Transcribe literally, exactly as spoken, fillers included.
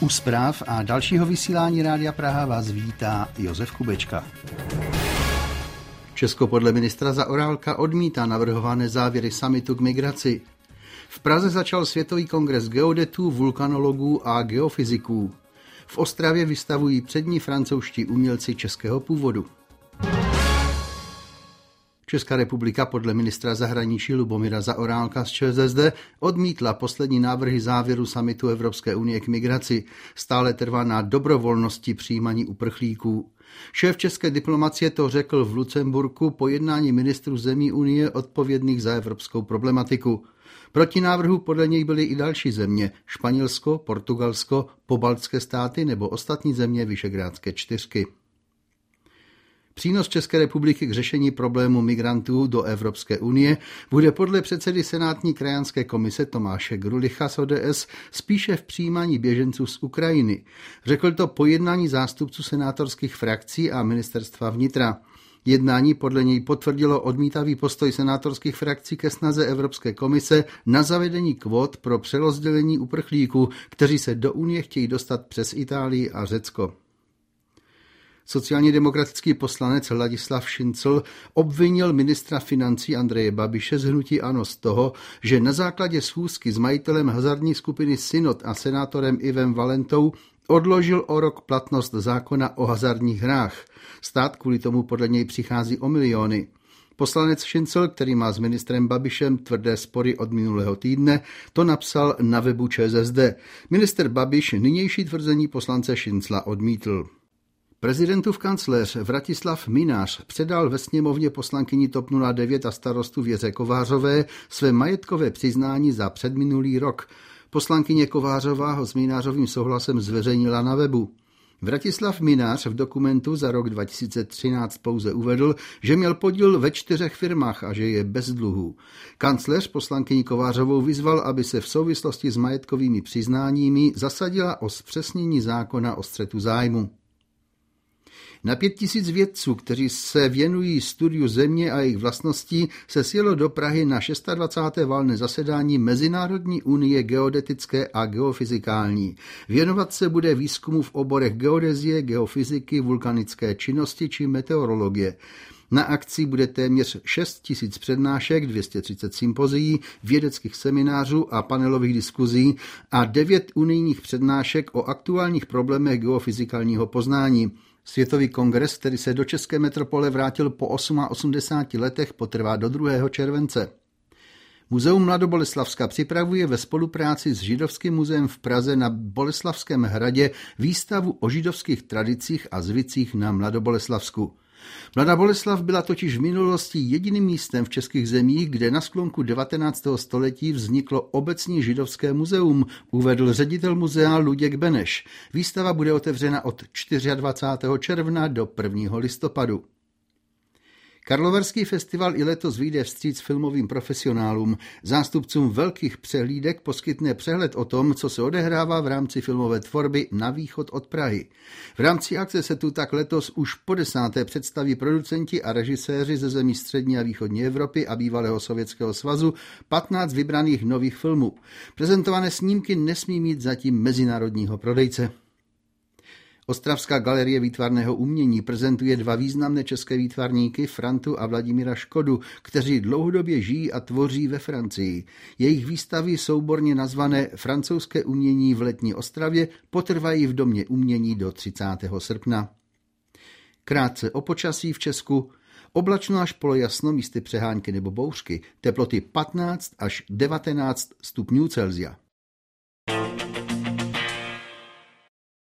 U zpráv a dalšího vysílání Rádia Praha vás vítá Josef Kubečka. Česko podle ministra Zaorálka odmítá navrhované závěry summitu k migraci. V Praze začal Světový kongres geodetů, vulkanologů a geofyziků. V Ostravě vystavují přední francouzští umělci českého původu. Česká republika podle ministra zahraničí Lubomíra Zaorálka z ČSSD odmítla poslední návrhy závěru summitu Evropské unie k migraci. Stále trvá na dobrovolnosti přijímání uprchlíků. Šéf české diplomacie to řekl v Lucemburku po jednání ministrů zemí unie odpovědných za evropskou problematiku. Proti návrhu podle něj byly i další země, Španělsko, Portugalsko, pobaltské státy nebo ostatní země Visegrádské čtyřky. Přínos České republiky k řešení problému migrantů do Evropské unie bude podle předsedy Senátní krajanské komise Tomáše Grulicha z O D S spíše v přijímání běženců z Ukrajiny. Řekl to po jednání zástupců senátorských frakcí a ministerstva vnitra. Jednání podle něj potvrdilo odmítavý postoj senátorských frakcí ke snaze Evropské komise na zavedení kvót pro přerozdělení uprchlíků, kteří se do Unie chtějí dostat přes Itálii a Řecko. Sociálně demokratický poslanec Ladislav Šincl obvinil ministra financí Andreje Babiše z hnutí ANO z toho, že na základě schůzky s majitelem hazardní skupiny Synod a senátorem Ivem Valentou odložil o rok platnost zákona o hazardních hrách. Stát kvůli tomu podle něj přichází o miliony. Poslanec Šincl, který má s ministrem Babišem tvrdé spory od minulého týdne, to napsal na webu ČSSD. Minister Babiš nynější tvrzení poslance Šincla odmítl. Prezidentův kancléř Vratislav Mynář předal ve sněmovně poslankyni TOP nula devět a starostu Věře Kovářové své majetkové přiznání za předminulý rok. Poslankyně Kovářová ho s Mynářovým souhlasem zveřejnila na webu. Vratislav Mynář v dokumentu za rok dva tisíce třináct pouze uvedl, že měl podíl ve čtyřech firmách a že je bez dluhů. Kancléř poslankyni Kovářovou vyzval, aby se v souvislosti s majetkovými přiznáními zasadila o zpřesnění zákona o střetu zájmu. Na pět tisíc vědců, kteří se věnují studiu země a jejich vlastností, se sjelo do Prahy na dvacáté šesté valné zasedání Mezinárodní unie geodetické a geofyzikální. Věnovat se bude výzkumu v oborech geodezie, geofyziky, vulkanické činnosti či meteorologie. Na akci bude téměř šest tisíc přednášek, dvě stě třicet sympozií, vědeckých seminářů a panelových diskuzí a devět unijních přednášek o aktuálních problémech geofyzikálního poznání. Světový kongres, který se do české metropole vrátil po osmadesáti letech, potrvá do druhého července. Muzeum Mladoboleslavska připravuje ve spolupráci s Židovským muzeem v Praze na Boleslavském hradě výstavu o židovských tradicích a zvycích na Mladoboleslavsku. Mladá Boleslav byla totiž v minulosti jediným místem v českých zemích, kde na sklonku devatenáctého století vzniklo obecní židovské muzeum, uvedl ředitel muzea Luděk Beneš. Výstava bude otevřena od dvacátého čtvrtého června do prvního listopadu. Karlovarský festival i letos vyjde vstříc filmovým profesionálům. Zástupcům velkých přehlídek poskytne přehled o tom, co se odehrává v rámci filmové tvorby na východ od Prahy. V rámci akce se tu tak letos už po desáté představí producenti a režiséři ze zemí střední a východní Evropy a bývalého Sovětského svazu patnáct vybraných nových filmů. Prezentované snímky nesmí mít zatím mezinárodního prodejce. Ostravská galerie výtvarného umění prezentuje dva významné české výtvarníky, Frantu a Vladimíra Škodu, kteří dlouhodobě žijí a tvoří ve Francii. Jejich výstavy souborně nazvané Francouzské umění v letní Ostravě potrvají v Domě umění do třicátého srpna. Krátce o počasí v Česku. Oblačno až polojasno, místy přehánky nebo bouřky, teploty patnáct až devatenáct stupňů Celsia.